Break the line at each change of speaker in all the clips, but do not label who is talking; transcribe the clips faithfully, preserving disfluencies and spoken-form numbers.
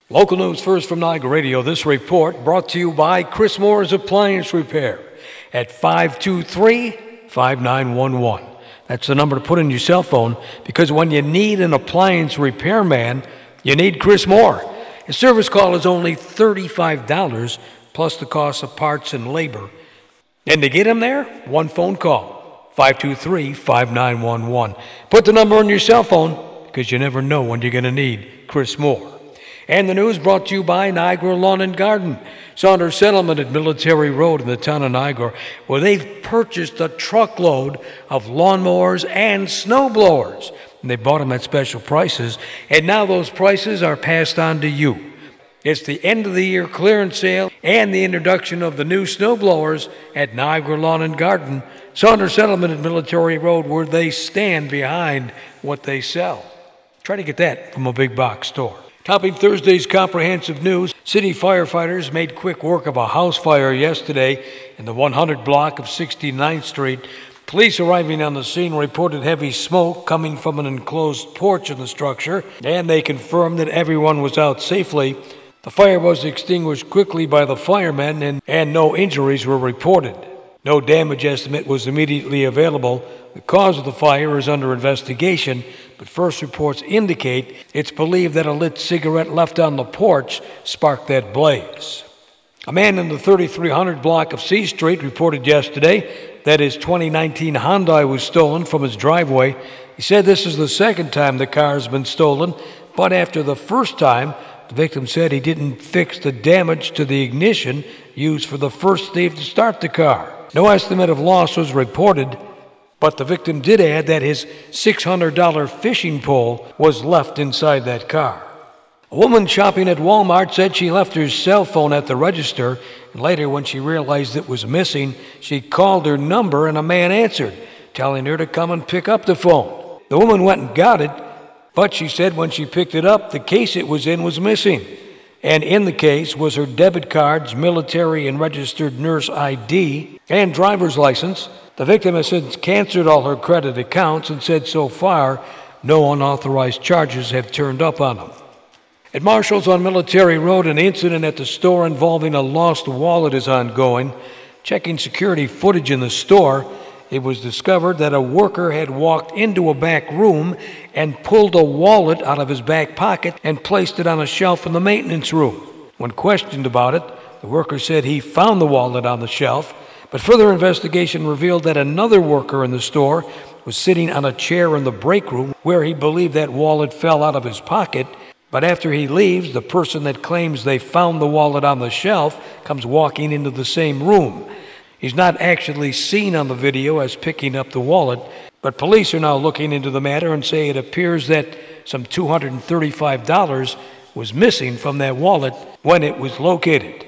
Local news first from Niagara Radio. This report brought to you by Chris Moore's Appliance Repair at five two three, five nine one one. That's the number to put in your cell phone because when you need an appliance repairman, you need Chris Moore. His service call is only thirty-five dollars plus the cost of parts and labor. And to get him there, one phone call, five two three, five nine one one. Put the number on your cell phone because you never know when you're going to need Chris Moore. And the news brought to you by Niagara Lawn and Garden, Saunders Settlement at Military Road in the town of Niagara, where they've purchased a truckload of lawnmowers and snow blowers. And they bought them at special prices, and now those prices are passed on to you. It's the end of the year clearance sale and the introduction of the new snow blowers at Niagara Lawn and Garden, Saunders Settlement at Military Road, where they stand behind what they sell. Try to get that from a big box store. Topping Thursday's comprehensive news, city firefighters made quick work of a house fire yesterday in the one hundred block of sixty-ninth Street. Police arriving on the scene reported heavy smoke coming from an enclosed porch in the structure, and they confirmed that everyone was out safely. The fire was extinguished quickly by the firemen, and, and no injuries were reported. No damage estimate was immediately available. The cause of the fire is under investigation, but first reports indicate it's believed that a lit cigarette left on the porch sparked that blaze. A man in the thirty-three hundred block of C Street reported yesterday that his twenty nineteen Hyundai was stolen from his driveway. He said this is the second time the car has been stolen, but after the first time, the victim said he didn't fix the damage to the ignition used for the first thief to start the car. No estimate of loss was reported, but the victim did add that his six hundred dollars fishing pole was left inside that car. A woman shopping at Walmart said she left her cell phone at the register, and later when she realized it was missing, she called her number and a man answered, telling her to come and pick up the phone. The woman went and got it, but she said when she picked it up, the case it was in was missing. And in the case was her debit cards, military and registered nurse I D, and driver's license. The victim has since canceled all her credit accounts and said so far no unauthorized charges have turned up on them. At Marshall's on Military Road, an incident at the store involving a lost wallet is ongoing. Checking security footage in the store, it was discovered that a worker had walked into a back room and pulled a wallet out of his back pocket and placed it on a shelf in the maintenance room. When questioned about it, the worker said he found the wallet on the shelf, but further investigation revealed that another worker in the store was sitting on a chair in the break room where he believed that wallet fell out of his pocket. But after he leaves, the person that claims they found the wallet on the shelf comes walking into the same room. He's not actually seen on the video as picking up the wallet, but police are now looking into the matter and say it appears that some two hundred thirty-five dollars was missing from that wallet when it was located.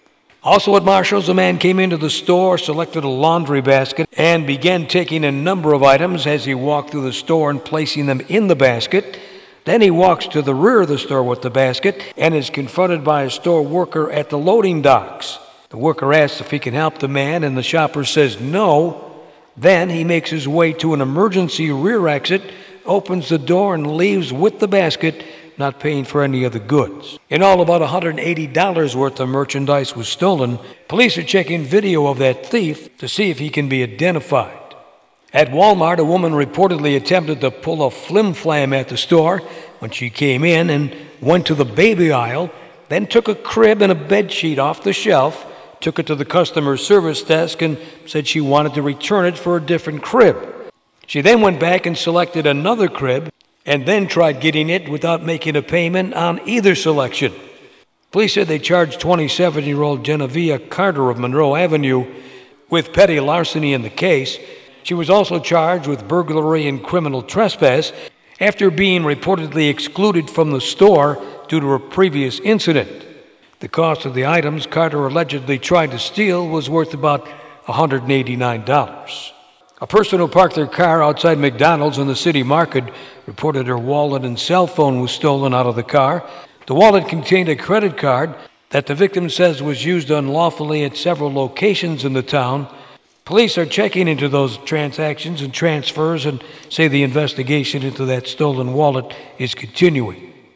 Also at Marshall's, a man came into the store, selected a laundry basket, and began taking a number of items as he walked through the store and placing them in the basket. Then he walks to the rear of the store with the basket and is confronted by a store worker at the loading docks. The worker asks if he can help the man, and the shopper says no. Then he makes his way to an emergency rear exit, opens the door, and leaves with the basket, not paying for any of the goods. In all, about one hundred eighty dollars worth of merchandise was stolen. Police are checking video of that thief to see if he can be identified. At Walmart, a woman reportedly attempted to pull a flim-flam at the store when she came in and went to the baby aisle, then took a crib and a bed sheet off the shelf, took it to the customer service desk and said she wanted to return it for a different crib. She then went back and selected another crib and then tried getting it without making a payment on either selection. Police said they charged twenty-seven-year-old Genevieve Carter of Monroe Avenue with petty larceny in the case. She was also charged with burglary and criminal trespass after being reportedly excluded from the store due to a previous incident. The cost of the items Carter allegedly tried to steal was worth about one hundred eighty-nine dollars. A person who parked their car outside McDonald's in the city market reported her wallet and cell phone was stolen out of the car. The wallet contained a credit card that the victim says was used unlawfully at several locations in the town. Police are checking into those transactions and transfers and say the investigation into that stolen wallet is continuing.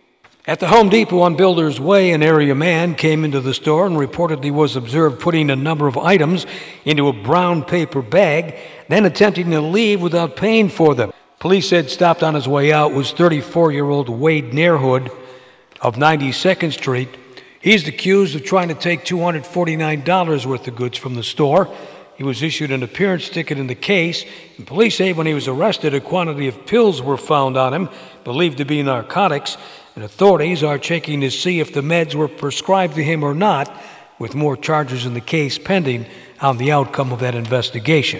At the Home Depot on Builders Way, an area man came into the store and reportedly was observed putting a number of items into a brown paper bag, then attempting to leave without paying for them. Police said stopped on his way out was thirty-four-year-old Wade Nairhood of ninety-second Street. He's accused of trying to take two hundred forty-nine dollars worth of goods from the store. He was issued an appearance ticket in the case, and police say when he was arrested, a quantity of pills were found on him, believed to be narcotics, and authorities are checking to see if the meds were prescribed to him or not, with more charges in the case pending on the outcome of that investigation.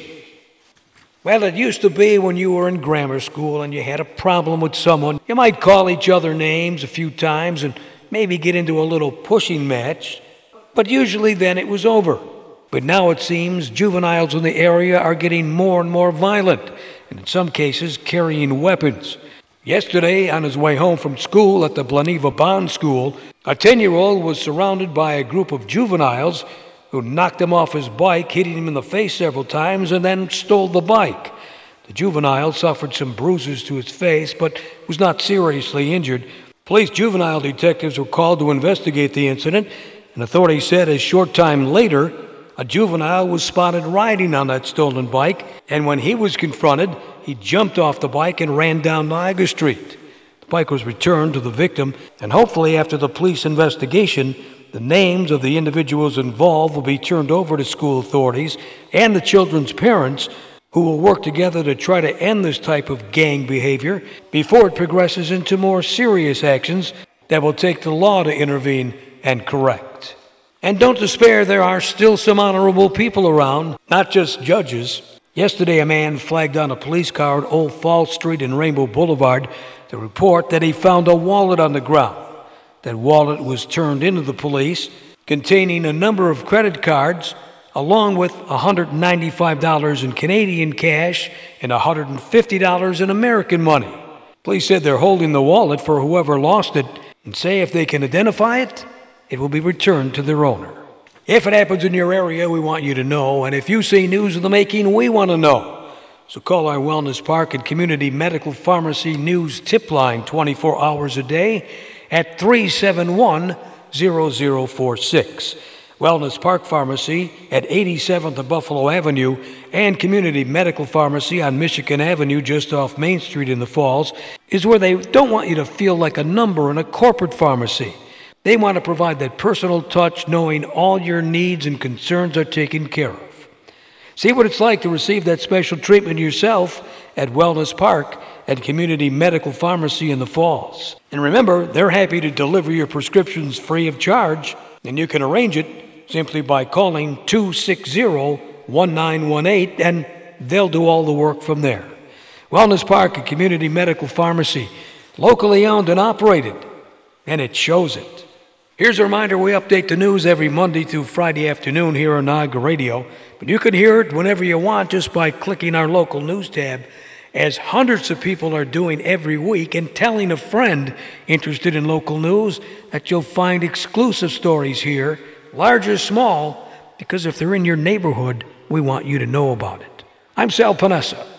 Well, it used to be when you were in grammar school and you had a problem with someone, you might call each other names a few times and maybe get into a little pushing match, but usually then it was over. But now it seems juveniles in the area are getting more and more violent, and in some cases carrying weapons. Yesterday, on his way home from school at the Blaniva Bond School, a ten-year-old was surrounded by a group of juveniles who knocked him off his bike, hitting him in the face several times, and then stole the bike. The juvenile suffered some bruises to his face, but was not seriously injured. Police juvenile detectives were called to investigate the incident, and authorities said a short time later, a juvenile was spotted riding on that stolen bike, and when he was confronted, he jumped off the bike and ran down Niagara Street. The bike was returned to the victim, and hopefully after the police investigation, the names of the individuals involved will be turned over to school authorities and the children's parents, who will work together to try to end this type of gang behavior before it progresses into more serious actions that will take the law to intervene and correct. And don't despair, there are still some honorable people around, not just judges. Yesterday, a man flagged down a police car at Old Falls Street and Rainbow Boulevard to report that he found a wallet on the ground. That wallet was turned into the police, containing a number of credit cards, along with one hundred ninety-five dollars in Canadian cash and one hundred fifty dollars in American money. Police said they're holding the wallet for whoever lost it and say if they can identify it, it will be returned to their owner. If it happens in your area, we want you to know, and if you see news of the making, we want to know. So call our Wellness Park and Community Medical Pharmacy News Tip Line twenty-four hours a day at three seven one, zero zero four six. Wellness Park Pharmacy at eighty-seventh and Buffalo Avenue and Community Medical Pharmacy on Michigan Avenue just off Main Street in the Falls is where they don't want you to feel like a number in a corporate pharmacy. They want to provide that personal touch, knowing all your needs and concerns are taken care of. See what it's like to receive that special treatment yourself at Wellness Park and Community Medical Pharmacy in the Falls. And remember, they're happy to deliver your prescriptions free of charge, and you can arrange it simply by calling two six zero, one nine one eight, and they'll do all the work from there. Wellness Park and Community Medical Pharmacy, locally owned and operated, and it shows it. Here's a reminder, we update the news every Monday through Friday afternoon here on Niagara Radio, but you can hear it whenever you want just by clicking our local news tab, as hundreds of people are doing every week, and telling a friend interested in local news that you'll find exclusive stories here, large or small, because if they're in your neighborhood, we want you to know about it. I'm Sal Panessa.